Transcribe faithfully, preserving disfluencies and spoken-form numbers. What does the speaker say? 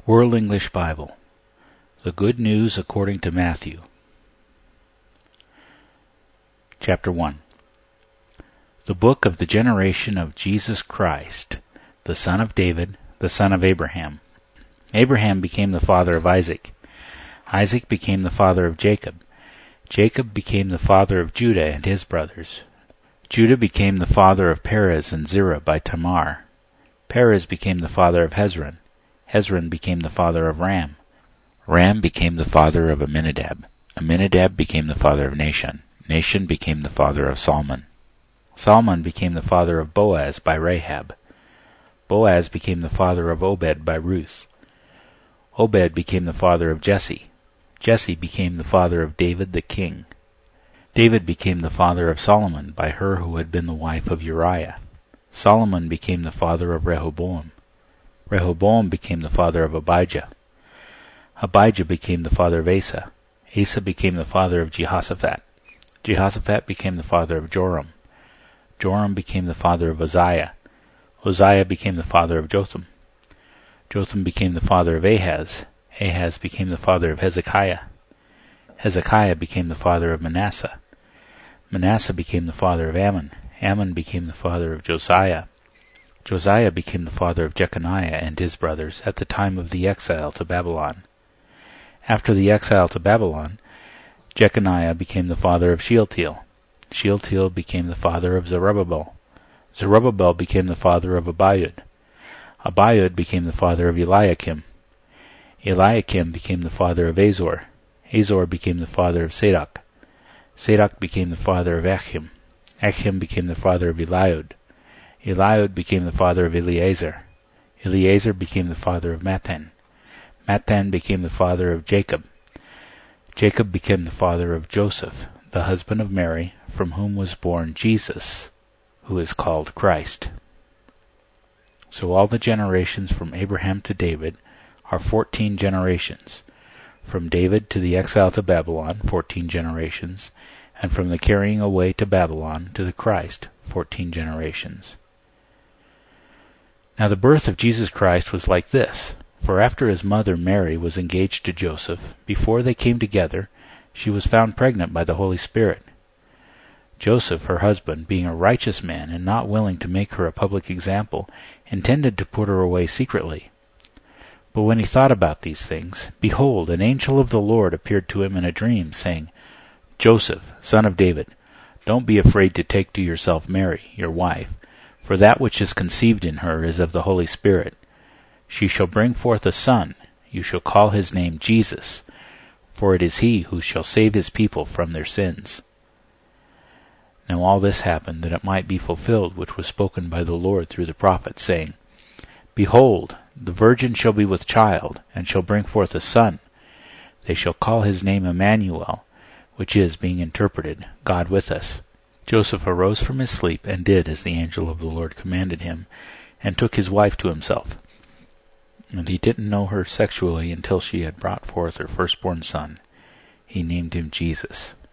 World English Bible, The Good News According to Matthew. Chapter one. The Book of the Generation of Jesus Christ, the son of David, the son of Abraham. Abraham became the father of Isaac. Isaac became the father of Jacob. Jacob became the father of Judah and his brothers. Judah became the father of Perez and Zerah by Tamar. Perez became the father of Hezron. Hezron became the father of Ram. Ram became the father of Amminadab. Amminadab became the father of Nahshon. Nahshon became the father of Salmon. Salmon became the father of Boaz by Rahab. Boaz became the father of Obed by Ruth. Obed became the father of Jesse. Jesse became the father of David the king. David became the father of Solomon by her who had been the wife of Uriah. Solomon became the father of Rehoboam. Rehoboam became the father of Abijah. Abijah became the father of Asa. Asa became the father of Jehoshaphat. Jehoshaphat became the father of Joram. Joram became the father of Uzziah. Uzziah became the father of Jotham. Jotham became the father of Ahaz. Ahaz became the father of Hezekiah. Hezekiah became the father of Manasseh. Manasseh became the father of Ammon. Ammon became the father of Josiah. Josiah became the father of Jeconiah and his brothers at the time of the exile to Babylon. After the exile to Babylon, Jeconiah became the father of Shealtiel. Shealtiel became the father of Zerubbabel. Zerubbabel became the father of Abiud. Abiud became the father of Eliakim. Eliakim became the father of Azor. Azor became the father of Sadok. Sadok became the father of Achim. Achim became the father of Eliud. Eliud became the father of Eleazar. Eleazar became the father of Mattan. Mattan became the father of Jacob. Jacob became the father of Joseph, the husband of Mary, from whom was born Jesus, who is called Christ. So all the generations from Abraham to David are fourteen generations. From David to the exile to Babylon, fourteen generations, and from the carrying away to Babylon to the Christ, fourteen generations. Now the birth of Jesus Christ was like this, for after his mother Mary was engaged to Joseph, before they came together, she was found pregnant by the Holy Spirit. Joseph, her husband, being a righteous man and not willing to make her a public example, intended to put her away secretly. But when he thought about these things, behold, an angel of the Lord appeared to him in a dream, saying, Joseph, son of David, don't be afraid to take to yourself Mary, your wife, for that which is conceived in her is of the Holy Spirit. She shall bring forth a son. You shall call his name Jesus, for it is he who shall save his people from their sins. Now all this happened that it might be fulfilled which was spoken by the Lord through the prophet, saying, Behold, the virgin shall be with child, and shall bring forth a son. They shall call his name Emmanuel, which is, being interpreted, God with us. Joseph arose from his sleep, and did as the angel of the Lord commanded him, and took his wife to himself. And he didn't know her sexually until she had brought forth her firstborn son. He named him Jesus.